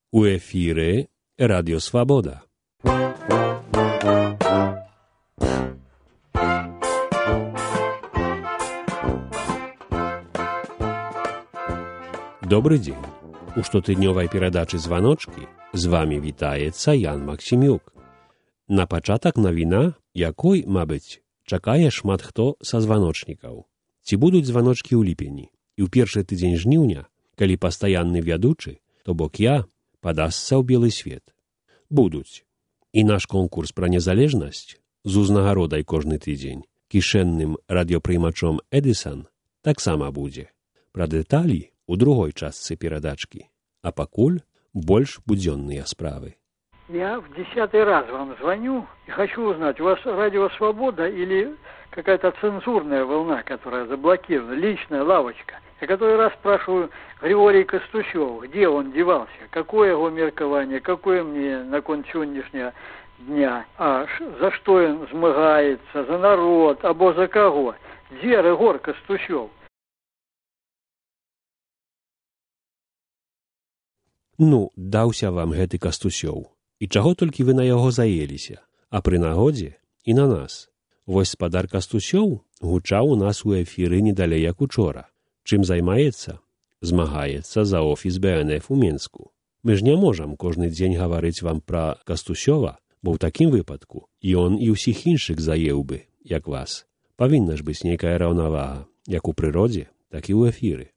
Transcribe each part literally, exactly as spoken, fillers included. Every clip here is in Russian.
У эфире Радио Свобода. Добрый день. У штотыднёвай перадачы «Званочки» з вами вітаецца Ян Максімюк. На пачатак навіна, якой, мабыць, чакае шмат хто са званочнікаў. Ці будуць званочкі ў ліпені? І ў першы тыдзень жніўня, калі пастаянны вядучы, то бок я, падасца ў белы свет. Будуць. І наш конкурс пра незалежнасць з узнагародай кожны тыдзень, кішэнным радыёпрыймачом Эдисон, таксама будзе. Пра дэталі у другой частцы перадачкі, а пакуль больш будзённыя справы. Я в десятый раз вам звоню и хочу узнать, у вас радио «Свобода» или какая-то цензурная волна, которая заблокирована, личная лавочка. Я который раз спрашиваю Григорий Костусев, где он девался, какое его меркование, какое мне наконт сегодняшнего дня, а за что он змагается, за народ, або за кого. Где Григорий Костусев? Ну, даўся вам гэты Кастусёў. І чаго толькі вы на яго заеліся, а пры нагодзе і на нас. Вось спадар Кастусёў гучаў у нас у эфіры недалей як учора. Чым займаецца? Змагаецца за офіс бэ эн эф у Менску. Мы ж не можам кожны дзень гаварыць вам пра Кастусёва, бо ў такім выпадку і он і ўсіх іншых заеў бы, як вас. Павінна ж быць нейкая раўнавага, як у прыродзе, так і ў эфіры.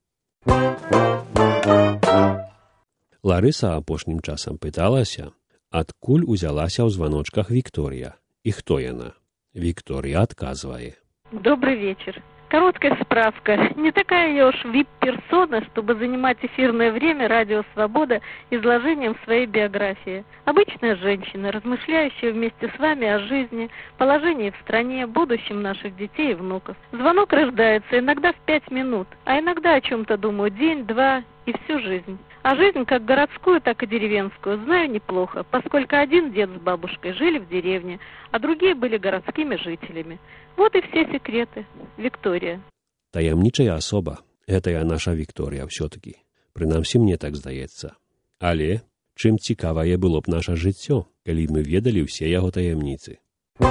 Ларыса апошнім часам пыталася, адкуль узялася ў званочках Вікторія. І хто яна? Вікторія адказвае. Добрый вечер. Короткая справка. Не такая я уж вип-персона, чтобы занимать эфирное время радио «Свобода» изложением своей биографии. Обычная женщина, размышляющая вместе с вами о жизни, положении в стране, будущем наших детей и внуков. Звонок рождается иногда в пять минут, а иногда о чем-то думаю день, два и всю жизнь. А жизнь, как городскую, так и деревенскую, знаю неплохо, поскольку один дед с бабушкой жили в деревне, а другие были городскими жителями. Вот и все секреты. Виктория. Таямнічая асоба. Гэтая наша Вікторія ўсё-такі. Прынамсі мне так здаецца. Але чым цікавае было б наша жыццё, калі мы ведалі ўсе яго таямніцы.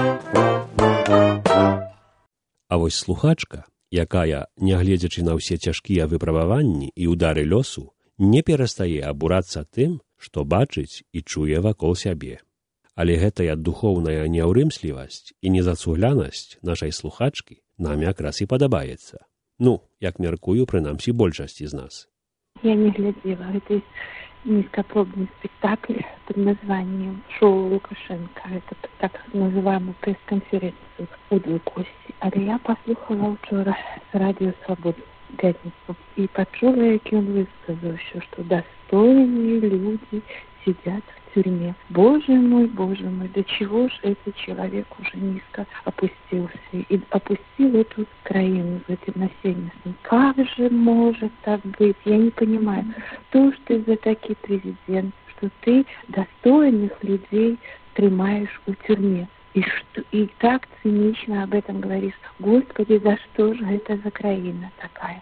А вось слухачка, якая, нягледзячы на ўсе цяжкія выпрабаванні і ўдары лёсу, не перастае абурацца тым, што бачыць і чуе вакол сябе. Але гэтая духоўная няўрымслівасць і незацуглянасць нашай слухачкі нам якраз і падабаецца. Ну, як мяркую, прынамсі большасці з нас. Я не глядзела гэты нізкапробны спектакль под названием «Шоу Лукашенко». Это так называемую пресс-конференцию у Двукосці. Але я паслухала вчора з радіо «Свободу» пятницу и почула, як он высказал еще, что достойные люди сидят в тюрьме. Боже мой, боже мой, до чего же этот человек уже низко опустился и опустил эту краину в эти насильности. Как же может так быть? Я не понимаю. То, что ты за такой президент, что ты достойных людей тримаешь в тюрьме. И, что, и так цинично об этом говоришь. Господи, за что же это за краина такая?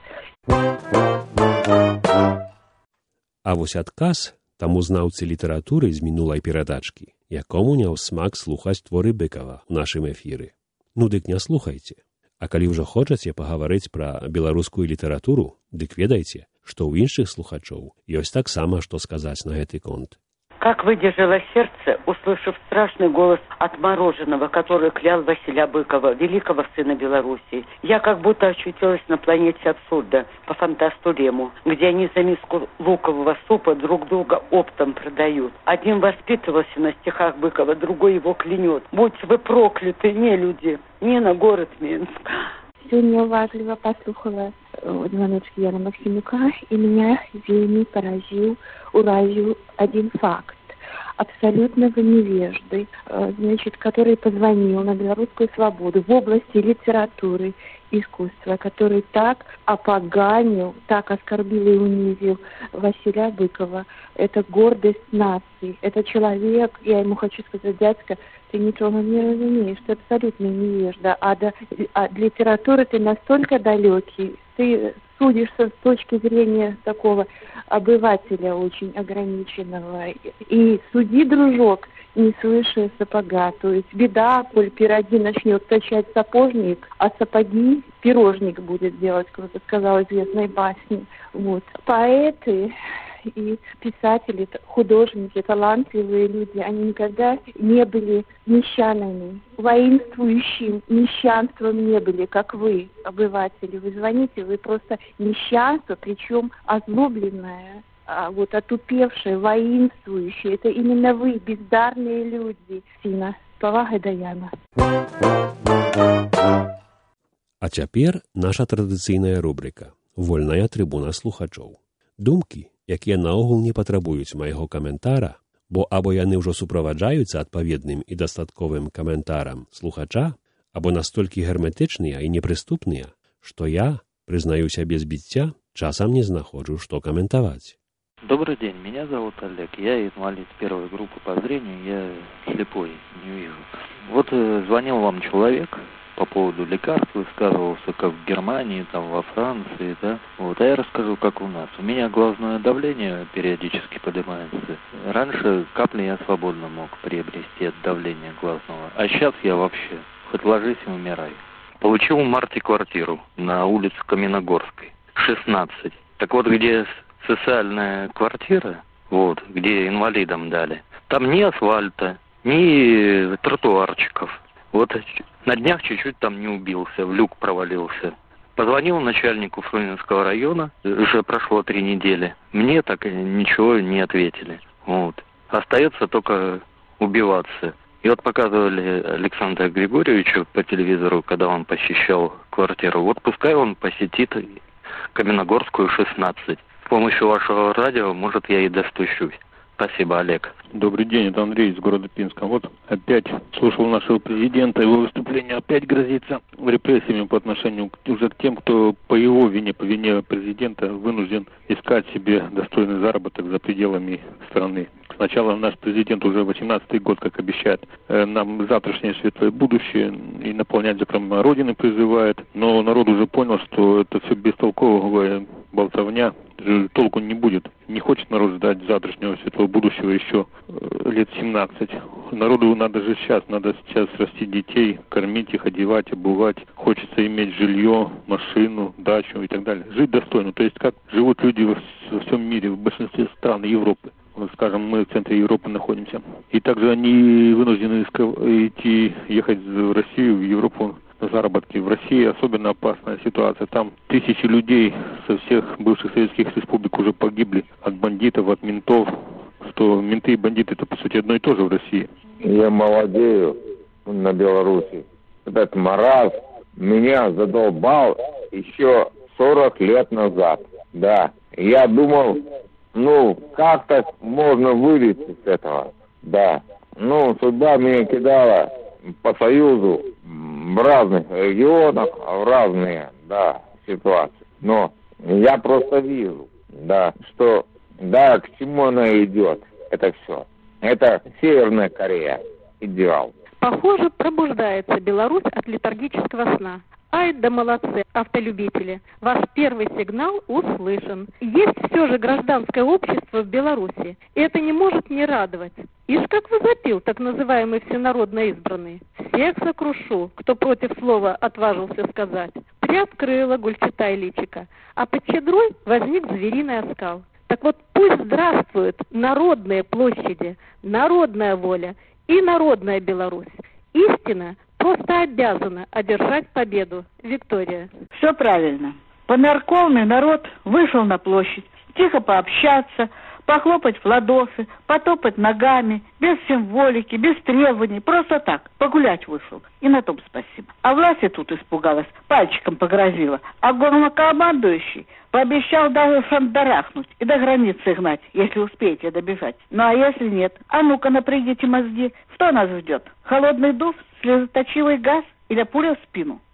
А вось адказ таму знаўцы літаратуры з мінулай перадачкі, якому не ў смак слухаць творы Быкова ў нашым эфіры. Ну дык не слухайце. А калі ўжо хочаце пагаварыць пра беларускую літаратуру, дык ведайце, што ў іншых слухачоў ёсць таксама што сказаць на гэты конт. Как выдержало сердце, услышав страшный голос отмороженного, который клял Василия Быкова, великого сына Белоруссии. Я как будто очутилась на планете абсурда, по фантасту Рему, где они за миску лукового супа друг друга оптом продают. Один воспитывался на стихах Быкова, другой его клянет. Будьте вы прокляты, не люди, не на город Минск. Сегодня уважливо послухала звоночки Яна Максимюка, и меня вельми поразил, уразил один факт. Абсолютного невежды, значит, который позвонил на Белорусскую свободу в области литературы, искусства, который так опоганил, так оскорбил и унизил Василия Быкова. Это гордость нации. Это человек, я ему хочу сказать, дядька, ты ничего не разумеешь, ты абсолютно невежда. А, до, а для литературы ты настолько далекий, ты судишься с точки зрения такого обывателя очень ограниченного. И суди, дружок, не слыша сапога. То есть беда, коль пироги начнет точать сапожник, а сапоги пирожник будет делать, как это сказал известной басни. Вот. Поэты и писатели, художники, талантливые люди, они никогда не были мещанами, воинствующим мещанством не были, как вы, обыватели. Вы звоните, вы просто мещанство, причем озлобленное, а вот отупевшее, воинствующее. Это именно вы, бездарные люди. Сина, повага Даяна. А цяпер наша традыцыйная рубрика «Вольная трыбуна слухачоў». Думкі, якія наогул не патрабуюць майго каментара, бо або яны ўжо суправаджаюцца адпаведным і дастатковым каментарам слухача, або настолькі герметычныя і непрыступныя, што я, прызнаю сябе збіцця, часам не знаходжу, што каментаваць. Добрый день, меня зовут Олег, я инвалид первой группы по зрению, я слепой, не вижу. Вот э, звонил вам человек по поводу лекарств, высказывался, как в Германии, там, во Франции, да, вот, а я расскажу, как у нас. У меня глазное давление периодически поднимается. Раньше капли я свободно мог приобрести от давления глазного, а сейчас я вообще, хоть ложись и умирай. Получил в марте квартиру на улице Каменногорской, шестнадцать. Так вот, где социальная квартира, вот, где инвалидам дали, там ни асфальта, ни тротуарчиков. Вот на днях чуть-чуть там не убился, в люк провалился. Позвонил начальнику Фрунзенского района, уже прошло три недели. Мне так ничего не ответили. Вот. Остается только убиваться. И вот показывали Александру Григорьевичу по телевизору, когда он посещал квартиру. Вот пускай он посетит Каменногорскую, шестнадцать. С помощью вашего радио, может, я и достучусь. Спасибо, Олег. Добрый день, это Андрей из города Пинска. Вот опять слушал нашего президента, его выступление опять грозится репрессиями по отношению уже к тем, кто по его вине, по вине президента вынужден искать себе достойный заработок за пределами страны. Сначала наш президент уже восемнадцатый год, как обещает, нам завтрашнее светлое будущее и наполнять закон Родины призывает, но народ уже понял, что это все бестолковая болтовня, толку не будет. Не хочет народ ждать завтрашнего светлого будущего еще э, лет семнадцать. Народу надо же сейчас, надо сейчас растить детей, кормить их, одевать, обувать. Хочется иметь жилье, машину, дачу и так далее. Жить достойно. То есть как живут люди во, во всем мире, в большинстве стран Европы. Вот, скажем, мы в центре Европы находимся. И также они вынуждены идти, ехать в Россию, в Европу на заработки. В России особенно опасная ситуация. Там тысячи людей со всех бывших советских республик уже погибли от бандитов, от ментов. Что менты и бандиты — это, по сути, одно и то же в России. Я молодею на Беларуси. Этот маразм меня задолбал еще сорок лет назад. Да, я думал, ну, как-то можно вылезти с этого. Да, ну, судьба меня кидала по Союзу в разных регионах, в разные, да, ситуации. Но я просто вижу, да, что, да, к чему она идет, это все. Это Северная Корея, идеал. Похоже, пробуждается Беларусь от летаргического сна. Ай да молодцы, автолюбители. Ваш первый сигнал услышан. Есть все же гражданское общество в Беларуси, и это не может не радовать. Ишь, как возопил так называемый всенародно избранный. Всех сокрушу, кто против слова отважился сказать. Приоткрыла гульчатай личика, а под чедрой возник звериный оскал. Так вот, пусть здравствуют народные площади, народная воля и народная Беларусь. Истина просто обязана одержать победу. Виктория. Все правильно. Понаркомный народ вышел на площадь, тихо пообщаться, похлопать в ладоши, потопать ногами, без символики, без требований, просто так, погулять вышел. И на том спасибо. А власть и тут испугалась, пальчиком погрозила, а главнокомандующий пообещал даже шандарахнуть и до границы гнать, если успеете добежать. Ну а если нет? А ну-ка напрягите мозги. Что нас ждет? Холодный душ, слезоточивый газ или пуля в спину?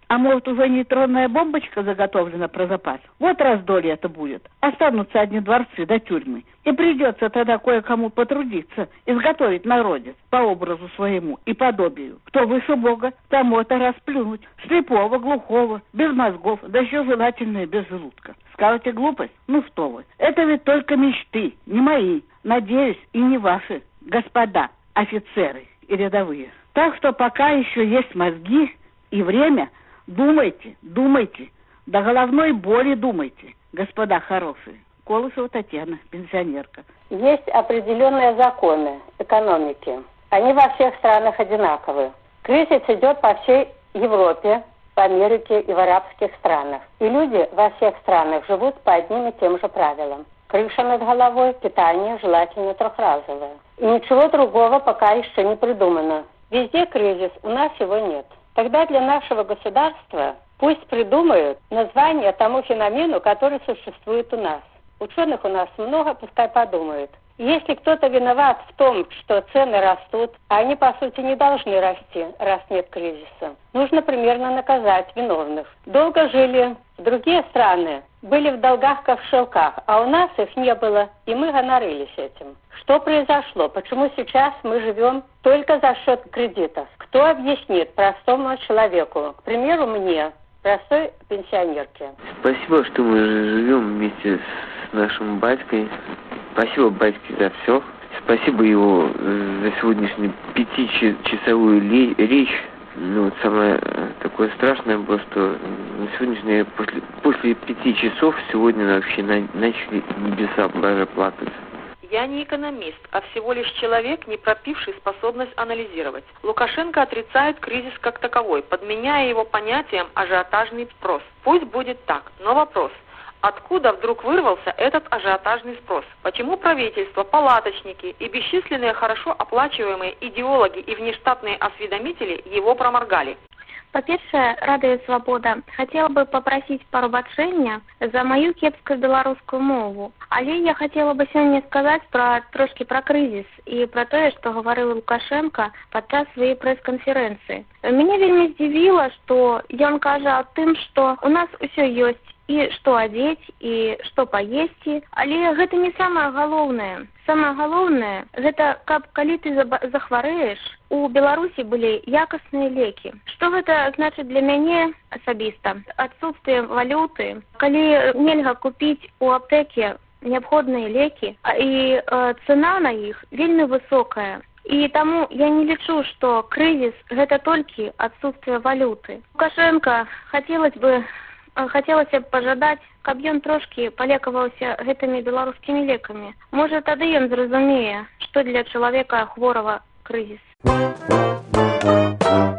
А может, уже нейтронная бомбочка заготовлена про запас? Вот раздолье это будет. Останутся одни дворцы до тюрьмы. И придется тогда кое-кому потрудиться, изготовить народец по образу своему и подобию. Кто выше Бога, тому это расплюнуть. Слепого, глухого, без мозгов, да еще желательно и без желудка. Скажете, глупость? Ну что вы, это ведь только мечты, не мои. Надеюсь, и не ваши, господа офицеры и рядовые. Так что пока еще есть мозги и время, думайте, думайте, до головной боли думайте, господа хорошие. Колосова Татьяна, пенсионерка. Есть определенные законы экономики. Они во всех странах одинаковы. Кризис идет по всей Европе, в Америке и в арабских странах. И люди во всех странах живут по одним и тем же правилам. Крыша над головой, питание желательно трехразовое. И ничего другого пока еще не придумано. Везде кризис, у нас его нет. Тогда для нашего государства пусть придумают название тому феномену, который существует у нас. Ученых у нас много, пускай подумают. Если кто-то виноват в том, что цены растут, а они, по сути, не должны расти, раз нет кризиса, нужно примерно наказать виновных. Долго жили другие страны, были в долгах, как в шелках, а у нас их не было, и мы гонорились этим. Что произошло? Почему сейчас мы живем только за счет кредитов? Кто объяснит простому человеку, к примеру, мне, простой пенсионерке? Спасибо, что мы живем вместе с нашим батькой. Спасибо батьке за все. Спасибо его за сегодняшнюю пятичасовую речь. Ну, вот самое такое страшное было, что на сегодняшнее, после, после пяти часов сегодня вообще на, начали небеса даже плакать. Я не экономист, а всего лишь человек, не пропивший способность анализировать. Лукашенко отрицает кризис как таковой, подменяя его понятием ажиотажный спрос. Пусть будет так, но вопрос. Откуда вдруг вырвался этот ажиотажный спрос? Почему правительство, палаточники и бесчисленные хорошо оплачиваемые идеологи и внештатные осведомители его проморгали? Па-першае, радыё свабода, хацела бы попросіць прабачэння за маю кепскую беларускую мову. Але я хотела бы сёння сказаць пра трошки пра крызіс і пра тое, што гаварыў Лукашенко падчас сваёй прэс-канферэнцыі. Мяне вельмі здзівіла, што ён кажа аб тым, што у нас усё ёсць, і што адзець, і што паесці, але гэта не самае галоўнае. Самае галоўнае, гэта каб калі ты захварэеш, у Беларусі былі якасныя лекі. Што гэта значыць для мяне асабіста? Адсутствие валюты, калі нельга купіць у аптэке неабходныя лекі, і э, цана на іх вельмі высокая. І таму я не лічу, што крызіс гэта толькі адсутствие валюты. Лукашенко хацелось бы Хацелася б пажадаць, каб ён трошкі палекаваўся гэтымі беларускімі лекамі. Можа, тады ён зразумее, што для чалавека хворага крызіс.